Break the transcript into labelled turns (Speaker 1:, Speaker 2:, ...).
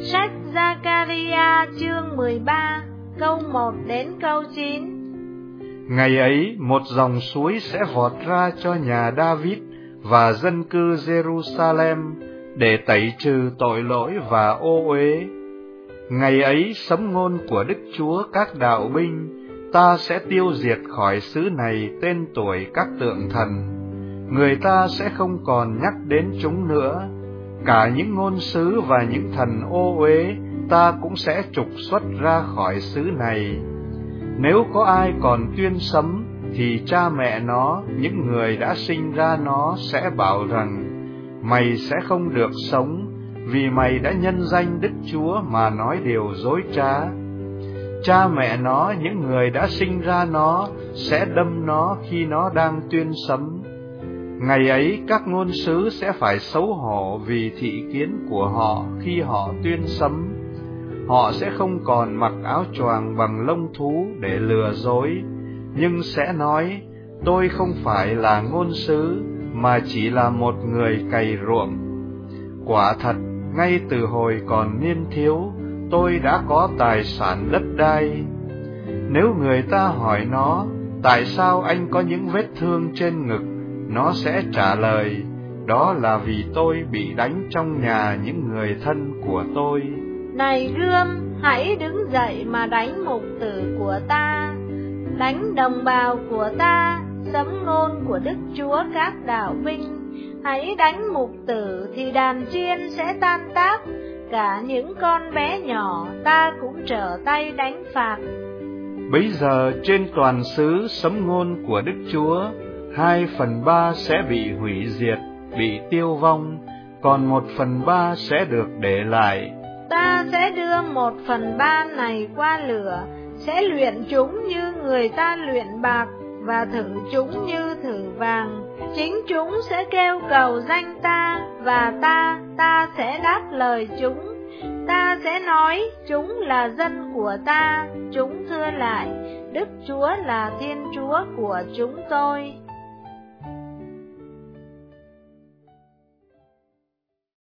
Speaker 1: Sách Giăng-ca-ri-a chương 13 câu 1 đến câu 9.
Speaker 2: Ngày ấy một dòng suối sẽ vọt ra cho nhà David và dân cư Jerusalem để tẩy trừ tội lỗi và ô uế. Ngày ấy sấm ngôn của Đức Chúa các đạo binh, ta sẽ tiêu diệt khỏi xứ này tên tuổi các tượng thần. Người ta sẽ không còn nhắc đến chúng nữa. Cả những ngôn sứ và những thần ô uế ta cũng sẽ trục xuất ra khỏi xứ này. Nếu có ai còn tuyên sấm, thì cha mẹ nó, những người đã sinh ra nó sẽ bảo rằng: mày sẽ không được sống, vì mày đã nhân danh Đức Chúa mà nói điều dối trá. Cha mẹ nó, những người đã sinh ra nó, sẽ đâm nó khi nó đang tuyên sấm. Ngày ấy các ngôn sứ sẽ phải xấu hổ vì thị kiến của họ khi họ tuyên sấm. Họ sẽ không còn mặc áo choàng bằng lông thú để lừa dối, nhưng sẽ nói: tôi không phải là ngôn sứ, mà chỉ là một người cày ruộng. Quả thật, ngay từ hồi còn niên thiếu, tôi đã có tài sản đất đai. Nếu người ta hỏi nó: tại sao anh có những vết thương trên ngực? Nó sẽ trả lời: đó là vì tôi bị đánh trong nhà những người thân của tôi.
Speaker 1: Này gươm, hãy đứng dậy mà đánh mục tử của ta, đánh đồng bào của ta, sấm ngôn của Đức Chúa các đạo binh. Hãy đánh mục tử thì đàn chiên sẽ tan tác, cả những con bé nhỏ ta cũng trở tay đánh phạt.
Speaker 2: Bấy giờ trên toàn xứ sấm ngôn của Đức Chúa, 2/3 sẽ bị hủy diệt, bị tiêu vong, còn 1/3 sẽ được để lại.
Speaker 1: Ta sẽ đưa 1/3 này qua lửa, sẽ luyện chúng như người ta luyện bạc, và thử chúng như thử vàng. Chính chúng sẽ kêu cầu danh ta, và ta sẽ đáp lời chúng. Ta sẽ nói: chúng là dân của ta. Chúng thưa lại: Đức Chúa là Thiên Chúa của chúng tôi.